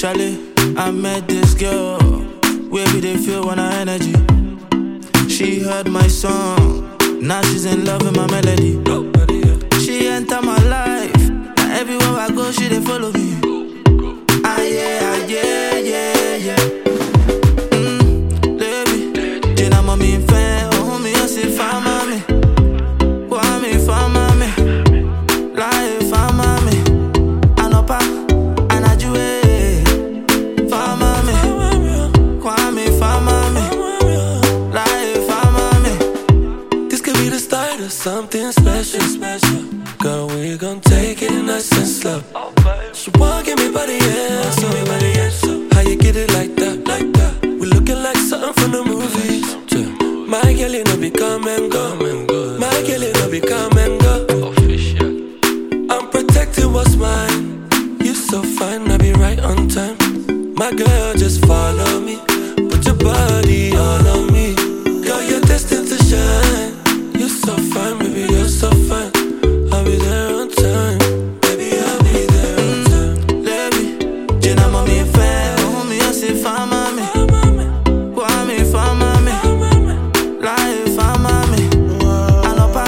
Charlie, I met this girl, where we they feel when our energy. She heard my song, now she's in love with my melody. She enter my life, now everywhere I go, she they follow me. Ah yeah, yeah. Baby, Jena mommy fan, oh me I say fama me, why me fama me, lie fama me, anopa, anajue, fama me, why me fama me, lie fama me. This could be the start of something special. Girl, we gon' take it nice and slow. She wanna give me body, yeah, so how you get it like that? We looking like something from the movies. My girl, you know, be come and go. My girl, you know, be come and go. I'm protecting what's mine. You so fine, I be right on time. My girl, just follow me. Put your body all on me. Girl, you're destined to shine. You're so fine, baby, you're so fine. I'll be there on time. Baby, I'll be there on time. Baby, Jena mommy fan, oh me I say fama me, why me fama me, lie fama me, anopa,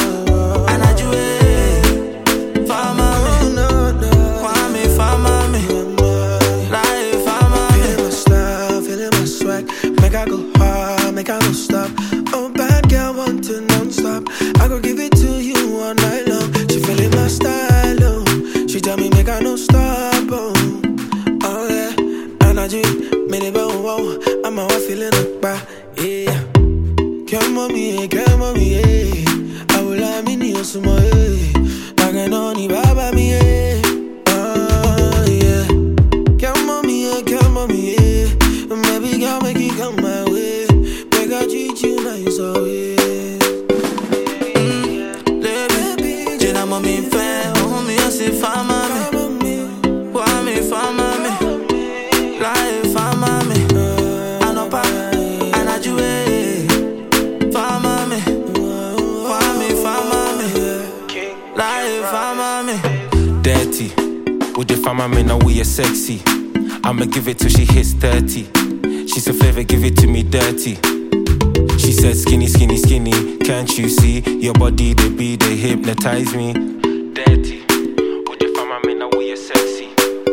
anajue, fama me, why me fama me, lie fama me. Feeling my style, feeling my swag, make I go hard, make I go stop. Oh bad girl, want to non-stop. I go give it to you all night long. She feeling my style, oh. She tell me make I no stop, oh. Oh yeah, energy, many bow, wow. I'm a feeling up, yeah. Come on me, yeah. I will have me near some more, yeah. I can only baba me, yeah. Oh yeah. Come on me, yeah. Maybe God make it come my way. Make I treat you nice, oh yeah. Baby, Jena mommy fan, oh me I say fama me, why me fama me, lie fama me, anopa, anajue, fama me, why me fama me, lie fama me. Dirty, would you find my man now we are sexy? I'ma give it till she hits 30. She's a flavor, give it to me dirty. She said skinny, can't you see? Your body, they hypnotize me. Dirty, would you find my man now we are sexy?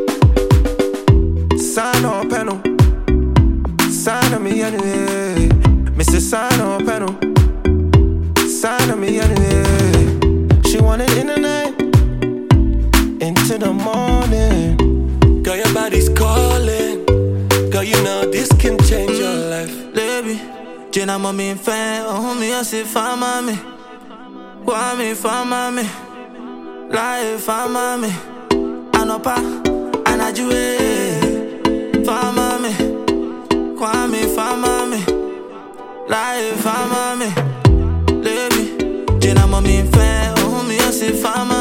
Sign on panel, sign on me anyway. Mr. Sign on panel, sign on me anyway. She want it in the night, into the morning. Girl, your body's calling. Girl, you know this can change your life. Baby, Jena mommy fan, oh me I say fama me, why me fama me, lie fama me, anopa, anajue, fama me, why me fama me, lie fama me. Baby, Jena mommy fan, oh me I say fama